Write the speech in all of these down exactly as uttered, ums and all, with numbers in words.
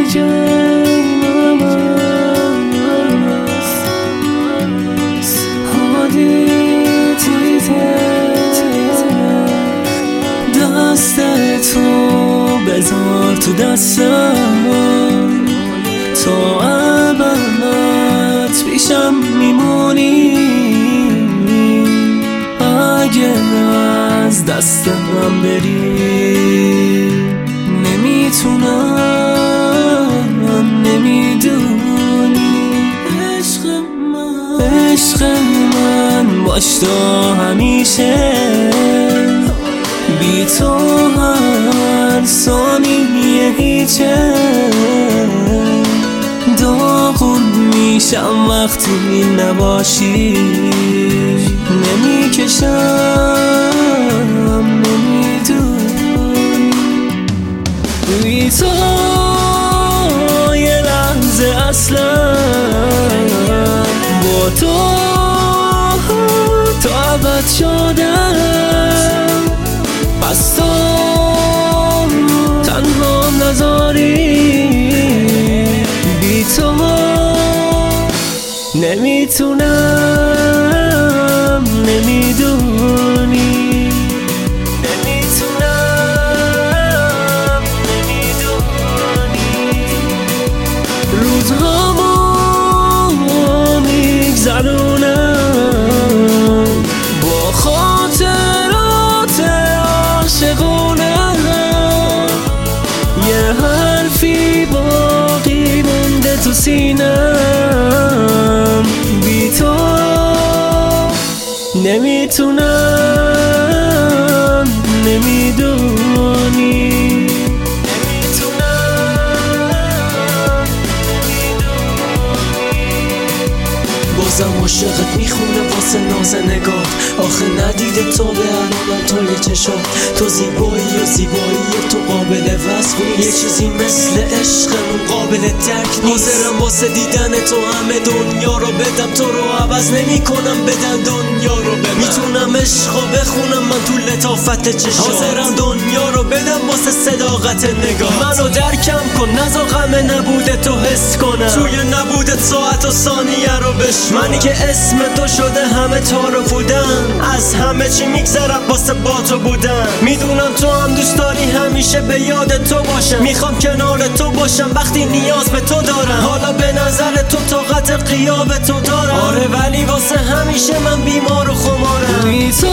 جیم است هادی تیته دست تو بذار تو دستم تا ابد پیشم میمونی اگه از دستم بری نمیتونم نمیدونی عشق من عشق من باش تا همیشه بی تو هر ثانیه هیچه داغون میشم وقتی نباشی نمیکشم نمیدونی بی تو یه لحظه اصلا با تو تا ابد شدم پس تو تنها نذاری بی تو نمیتونم نمیدونی نمیتونم نمیدونی روزهامو میگذرونم با خاطرات عاشقونم یه حرفی باقی مونده تو سینم بی تو نمیتونم نمیدونی بازم عاشقت میخونه واسه ناز نگاه آخه ندیده تو به الانم تو یه چشات تو زیبایی و زیبایی تو قابل وصف نیست یه چیزی مثل عشقمون قابل درک نیست حاضرم واسه دیدن تو همه دنیا رو بدم تو رو عوض نمی کنم بدن دنیا رو به من میتونم عشقو بخونم من تو لطافت چشات حاضرم دنیا رو بدم واسه صداقت نگاه منو درکم کن نذار غم نبوده تو حس کنم توی نبودت ساعت و ثانیه رو بشم منی که اسم تو شده همه تا رو بودن از همه چی میگذرم واسه با تو بودن میدونم تو هم دوست داری همیشه به یاد تو باشم میخوام کنار تو باشم وقتی نیاز به تو دارم حالا به نظر تو طاقت غیاب تو دارم آره ولی واسه همیشه من بیمار و خمارم بی تو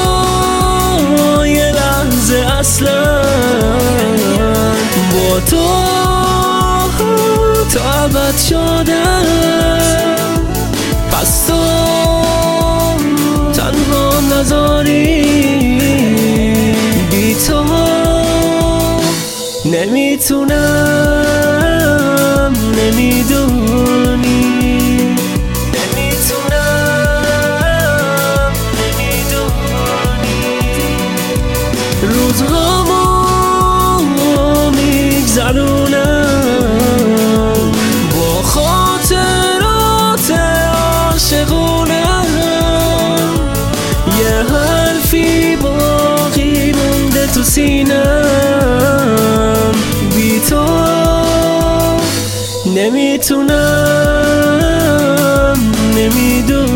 یه لحظه اصلا با تو تا ابد شدم پس تو تنها نذاری بی تو نمیتونم نمیدونی نمیتونم نمیدونی روزهامو میگذرونم با خاطرات عاشقونم یه حرفی باقی مونده تو سینم بی تو نمیتونم نمیدونم